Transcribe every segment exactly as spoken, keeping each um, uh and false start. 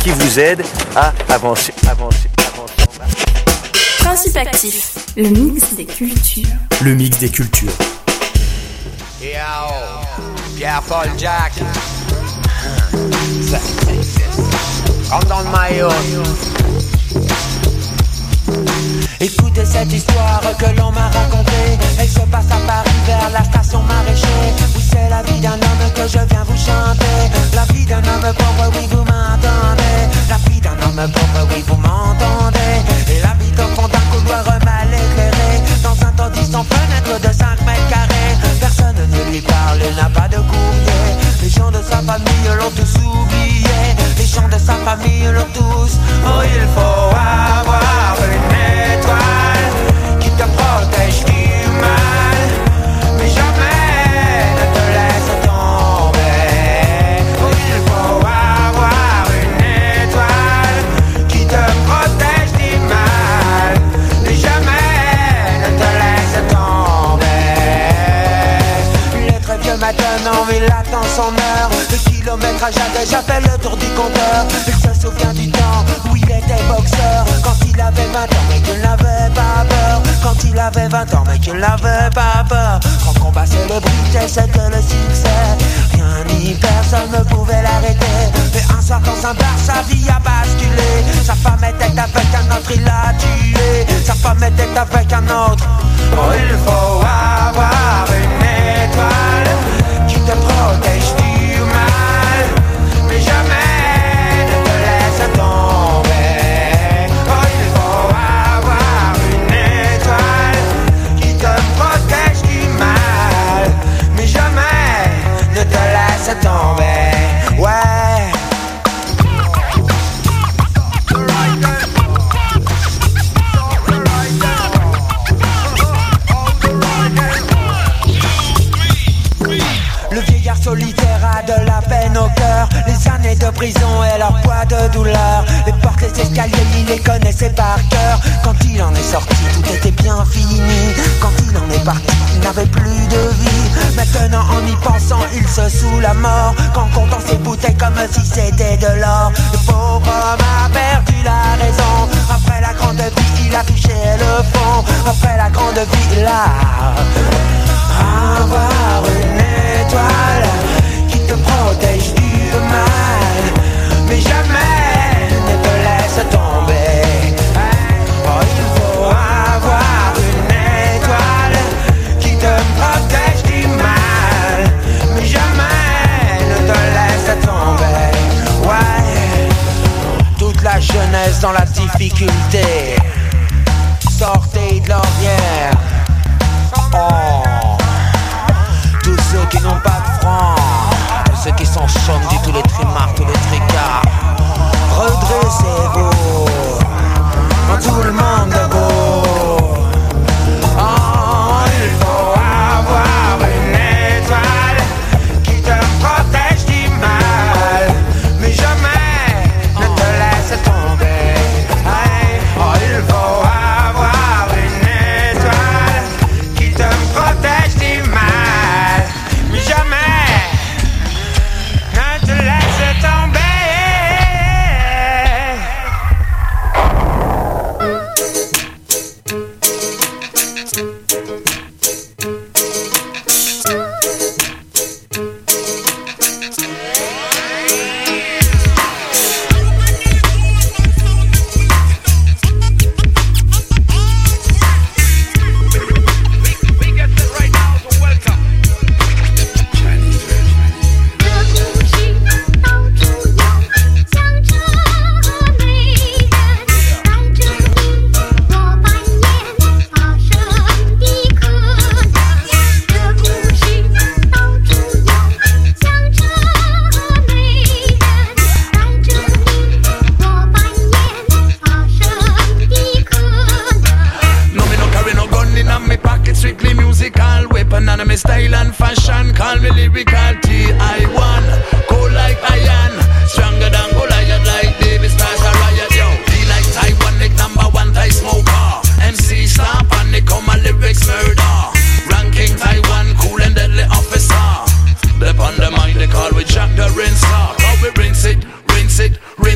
qui vous aide à avancer, avancer, avancer. Principe actif, le mix des cultures. Le mix des cultures. Yo, Pierre-Paul Jack. Rentre dans le maillot. Écoutez cette histoire que l'on m'a racontée. Elle se passe à Paris vers la station Maraîcher, où c'est la vie d'un homme que je viens vous chanter. La vie d'un homme pauvre, oui vous m'entendez. La vie d'un homme pauvre, oui vous m'entendez. Il habite au fond d'un couloir mal éclairé, dans un taudis sans fenêtre de cinq mètres carrés. Personne ne lui parle, il n'a pas de courrier. Les gens de sa famille l'ont tous oublié. Les gens de sa famille l'ont tous. Oh, il faut avoir une étoile qui te protège du mal, mais jamais ne te laisse tomber. Oh, il faut avoir une étoile qui te protège du mal, mais jamais ne te laisse tomber. Il est très vieux maintenant, il attend son heure. Le kilométrage a déjà fait le tour du compteur. Il se souvient du temps où il était boxeur, quand il avait vingt ans mais qu'il n'avait pas peur. Quand il avait vingt ans mais qu'il n'avait pas peur. Quand combat célébrité c'était le succès. Rien ni personne ne pouvait l'arrêter. Mais un soir dans un bar sa vie a basculé. Sa femme était avec un autre, il l'a tué. Sa femme était avec un autre. Oh, il faut avoir une étoile qui te protège du mal, mais jamais ne te laisse tomber. Oh, il faut avoir une étoile qui te protège du mal, mais jamais ne te laisse tomber. Ouais. Solitaire a de la peine au cœur, les années de prison et leur poids de douleur. Les portes, les escaliers, il les connaissait par cœur. Quand il en est sorti, tout était bien fini. Quand il en est parti, il n'avait plus de vie. Maintenant en y pensant, il se sous la mort, qu'en comptant ses bouteilles comme si c'était de l'or. Le pauvre homme a perdu la raison. Après la grande vie, il a touché le fond. Après la grande vie, il a avoir une étoile qui te protège du mal, mais jamais ne te laisse tomber. Oh, il faut avoir une étoile qui te protège du mal, mais jamais ne te laisse tomber. Ouais, toute la jeunesse dans la difficulté, sortez de l'ornière. Oh, tous ceux qui n'ont pas de francs, tous ceux qui sont chômes du tous les trimards, tous les tricards, redressez-vous, tout le monde est beau. Oh, il faut avoir une étoile qui te protège du mal, mais jamais ne te laisse tomber. Oh, il faut avoir une étoile qui te protège du mal, mais jamais ne te laisse tomber.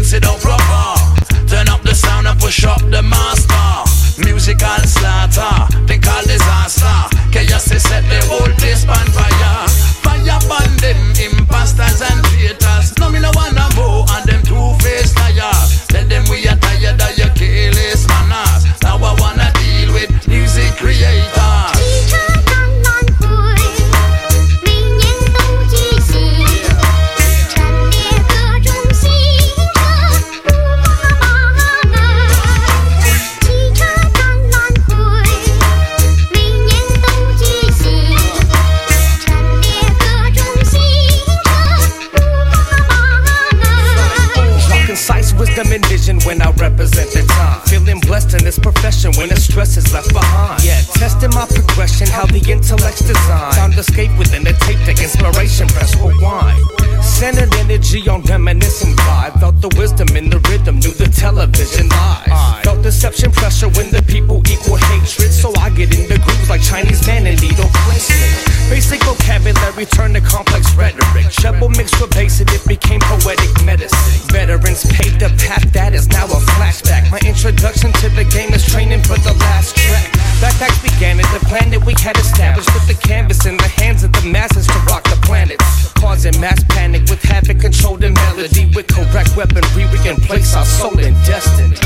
it out proper. Turn up the sound and push up the master. Musical slaughter, think all disaster. Chaos is set the whole place on fire. Fire burn them imposters and traitors. No me no wanna go and them two-faced liars. Tell them we are tired of your careless manners. Now I wanna deal with music creators. Wisdom and vision when I represent the time. Feeling blessed in this profession when the stress is left behind. Yeah, testing my progression, how the intellect's designed. Found escape within the tape, the inspiration, press rewind. Centered energy on reminiscent vibe. Felt the wisdom in the rhythm, knew the television lies. Felt deception pressure when the people equal hatred. So I get in the grooves like Chinese man and needle placement. Basic vocabulary turned to complex rhetoric. Treble mixed with bass and it became poetic medicine. Veterans paved the path that is now a flashback. My introduction to the game is training for the last track. Backpacks began at the planet we had established. With the canvas in the hands of the masses to rock the planet. Causing mass panic with havoc, controlled the melody. With correct weaponry we can place our soul in destiny.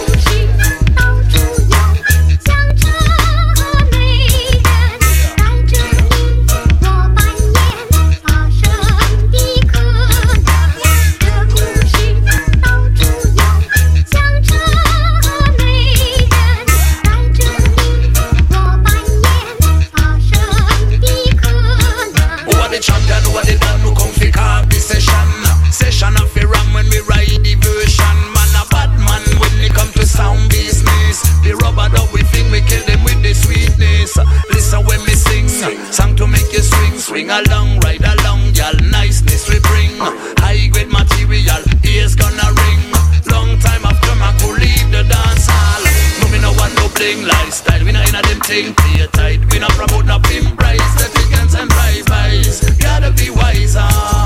Session of the ram when we ride the version. Man a bad man when it come to sound business. The rubber dub we think we kill them with the sweetness. Listen when me sing, song to make you swing. Swing along, ride along, y'all niceness we bring. High grade material, ears gonna ring. Long time after I could leave the dance hall. No me no want no bling lifestyle. We not in a them thing, play tight. We not promote no pimp price. The tickets and drive-bys. Gotta be wiser.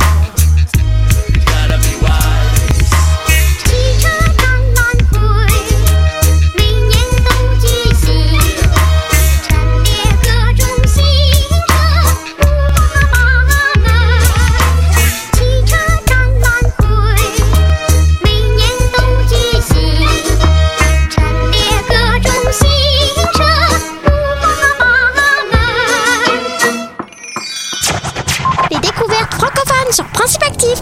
Sur Principe Actif.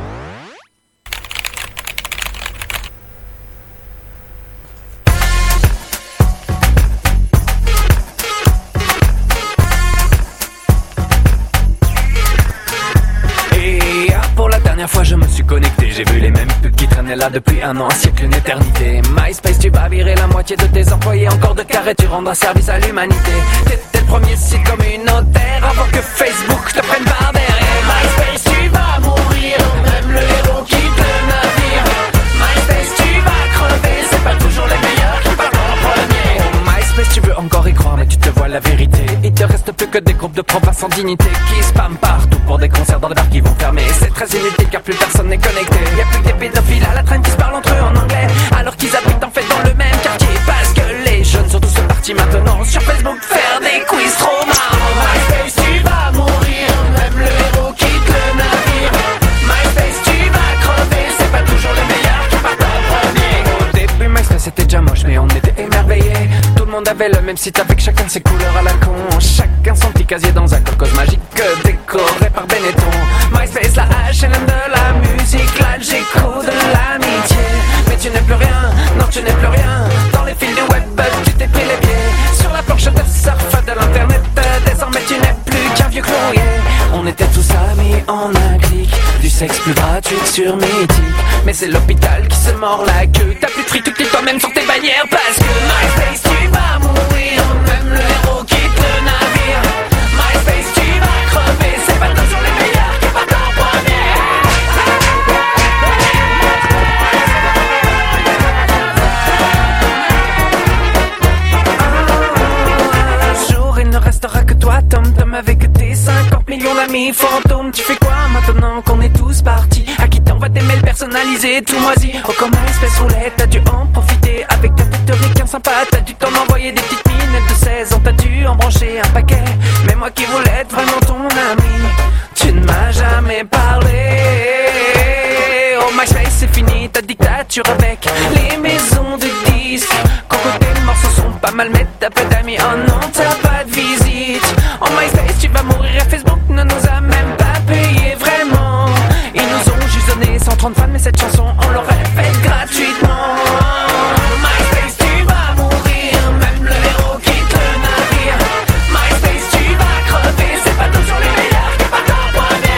Et pour la dernière fois je me suis connecté. J'ai vu les mêmes pubs qui traînaient là depuis un an, un siècle, une éternité. MySpace, tu vas virer la moitié de tes employés. Encore de carré, tu rendras service à l'humanité. T'étais le premier site communautaire avant que Facebook te prenne par derrière. MySpace, tu vas mourir, même le héros quitte le navire. MySpace, tu vas crever, c'est pas toujours les meilleurs qui partent en premier. Oh, MySpace, tu veux encore y croire, mais tu te vois la vérité. Il te reste plus que des groupes de provinces sans dignité qui spamment partout pour des concerts dans des bars qui vont fermer. C'est très inutile car plus personne n'est connecté. Y'a plus que des pédophiles à la traîne qui se parlent entre eux en anglais, alors qu'ils habitent en fait dans le même quartier. Parce que les jeunes sont tous partis maintenant sur Facebook faire des quiz trop marrants. MySpace, tu vas mourir, même le héros quitte le navire. MySpace, tu vas crever, c'est pas toujours les meilleurs qui partent en premier. Au début MySpace c'était déjà moche mais on était émerveillés. Tout le monde avait le même site avec chacun ses couleurs à la con. Chacun son petit casier dans un cocos magique décoré par Benetton. MySpace, la H L M de la musique, l'Algeco de l'amitié. Mais tu n'es plus rien, non tu n'es plus rien. Dans les fils du web, tu t'es pris les pieds. Sur la planche de surf de l'internet, désormais tu n'es plus qu'un vieux chlorier. On était tous amis en un clic, du sexe plus gratuit sur Mythique. Mais c'est l'hôpital qui se mord la queue. T'as plus de fric, tu cliques toi-même sur tes bannières. Parce que MySpace, tu vas mourir, même le héros quitte le navire. MySpace, tu vas crever, c'est pas toujours les meilleurs qui partent en premier. Un jour il ne restera que toi, Tom Tom, avec tes cinquante millions d'amis fantômes. Tu fais quoi maintenant qu'on est tous partis? À qui t'envoies tes mails personnels? personnalisé, tout moisi. Oh comme MySpace roulette, t'as dû en profiter. Avec ta tête de requin sympa, t'as dû t'en envoyer des petites minettes de seize ans. T'as dû en brancher un paquet, mais moi qui voulais être vraiment ton ami, tu ne m'as jamais parlé. Oh MySpace c'est fini, ta dictature avec les maisons de disques. Quand tes morceaux sont pas mal mais t'as pas d'amis, oh non t'as pas de visite. Oh MySpace tu vas mourir et Facebook ne nous a même pas payé vraiment. Ils nous ont juste donné cent trente fans mais cette chanson on l'aurait faite gratuitement. MySpace tu vas mourir, même le héros quitte le navire. MySpace tu vas crever, c'est pas toujours les meilleurs qui partent en premier.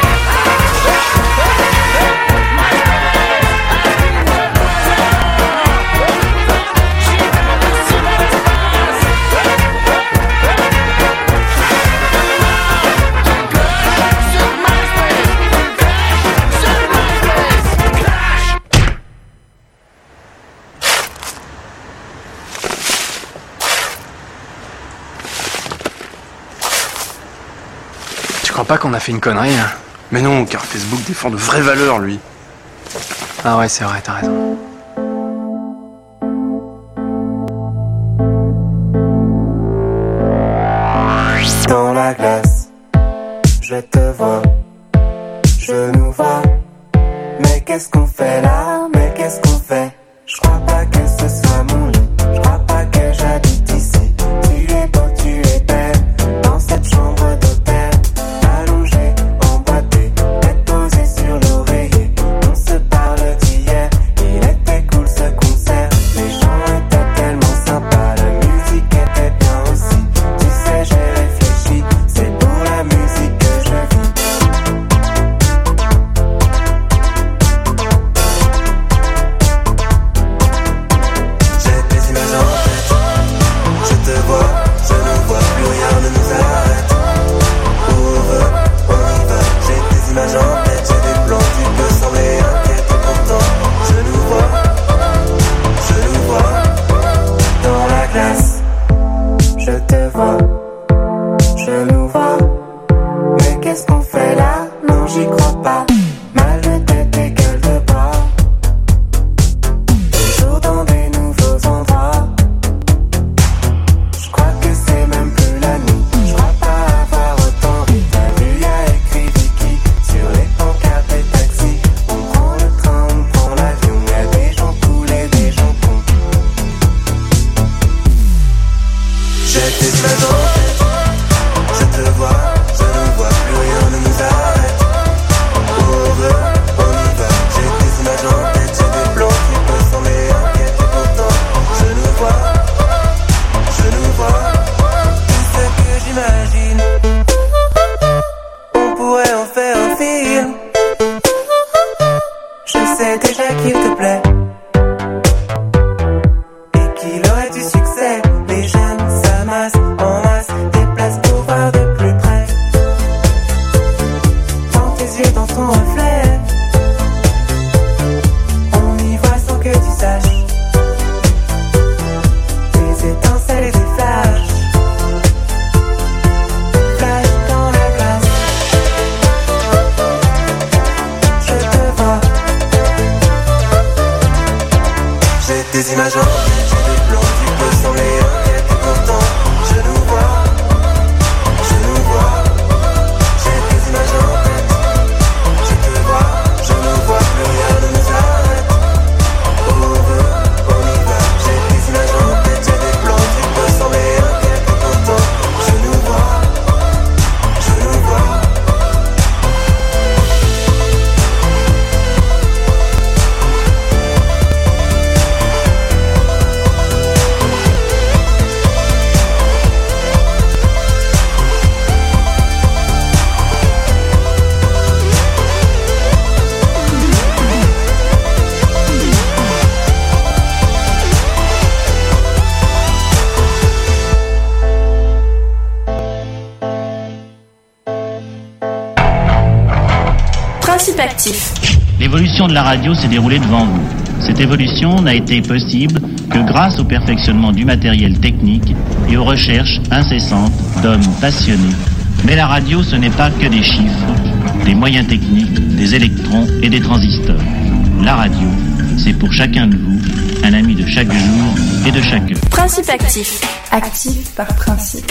Je crois pas qu'on a fait une connerie, hein. Mais non, car Facebook défend de vraies valeurs, lui. Ah ouais, c'est vrai, t'as raison. Dans la glace, je te vois, je nous vois. Mais qu'est-ce qu'on fait là? Mais qu'est-ce qu'on fait? Je crois pas que ce soit mon lit, je crois pas que j'habite ici. Tu es beau, tu es belle, dans cette chambre d'hôtel. Allongée, emboîtée, tête posée sur l'oreiller. On se parle d'hier, il était cool ce concert. Les gens étaient tellement sympas, la musique était bien aussi. Tu sais, j'ai réfléchi, c'est pour la musique que je vis. J'ai des images en tête, je te vois, je ne vois plus rien ne nous arrête. Où on veut, on y va. J'ai des images en tête, j'ai des plans, tu peux sembler inquiète et pourtant je nous vois, je nous vois. Dans la glace, je te vois, je nous vois. Mais qu'est-ce qu'on fait là? Non, j'y crois pas. Mal de tête et gueule de bois. Toujours dans des nouveaux endroits. Je crois que c'est même plus la nuit. Je crois pas avoir autant ri. T'as vu, y'a écrit Vicky sur les pancartes des taxis. On prend le train, on prend l'avion. Y'a des gens cool et des gens cons. J'ai des images en tête, je te vois, je ne vois plus rien ne nous arrête. Où on veut, on y va. J'ai des images en tête, j'ai des plans qui peuvent sembler inquiètes et pourtant je nous vois, je nous vois. Tout ce que j'imagine, on pourrait en faire un film. Je sais déjà qu'il te plaît et qu'il aurait du succès. Les jeunes s'amassent en masse, des places pour voir de plus près. Dans tes yeux, dans ton reflet, on y voit sans que tu saches. Des étincelles et des flashs, flash dans la glace. Je te vois, j'ai des images en tête, j'ai des plans, tu peux sembler inquiète et pourtant je nous vois, je nous vois. J'ai des images en tête, je te vois, je ne vois plus rien ne nous arrête. Où on veut, on y va. J'ai des images en tête, j'ai des plans, tu peux sembler inquiète et pourtant je nous vois, je nous vois. Principe actif. L'évolution de la radio s'est déroulée devant vous. Cette évolution n'a été possible que grâce au perfectionnement du matériel technique et aux recherches incessantes d'hommes passionnés. Mais la radio, ce n'est pas que des chiffres, des moyens techniques, des électrons et des transistors. la radio, c'est pour chacun de vous, un ami de chaque jour et de chaque heure. Principe actif. Actif par principe.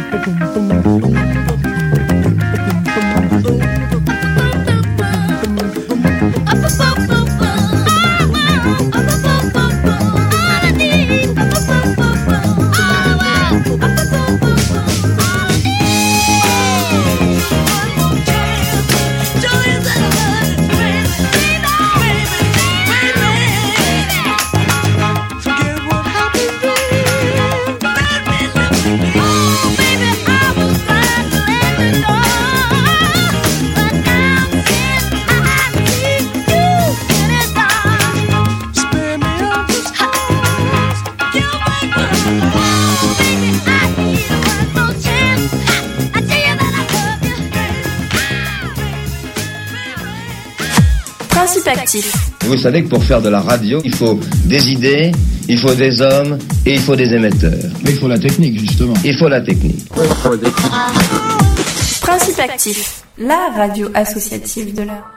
Principe actif. Vous savez que pour faire de la radio, il faut des idées, il faut des hommes et il faut des émetteurs. Mais il faut la technique, justement. Il faut la technique. Principe actif, la radio associative de l'heure.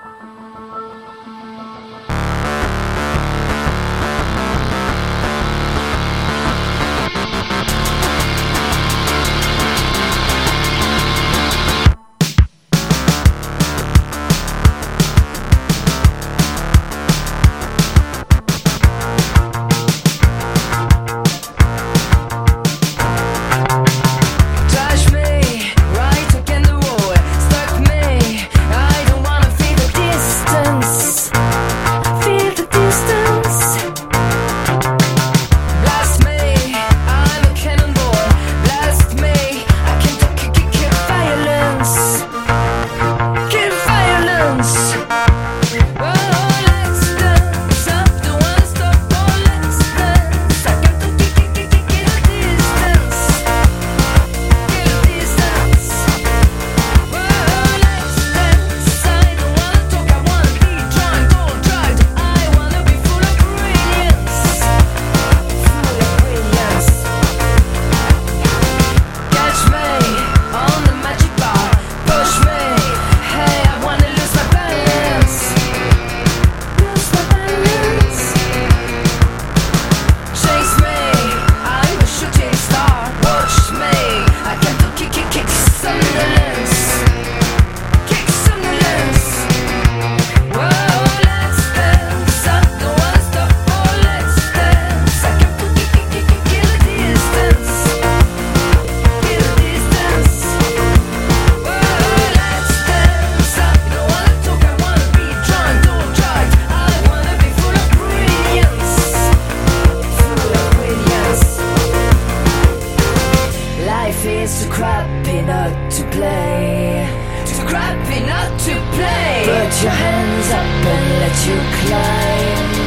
Put your hands up and let you climb.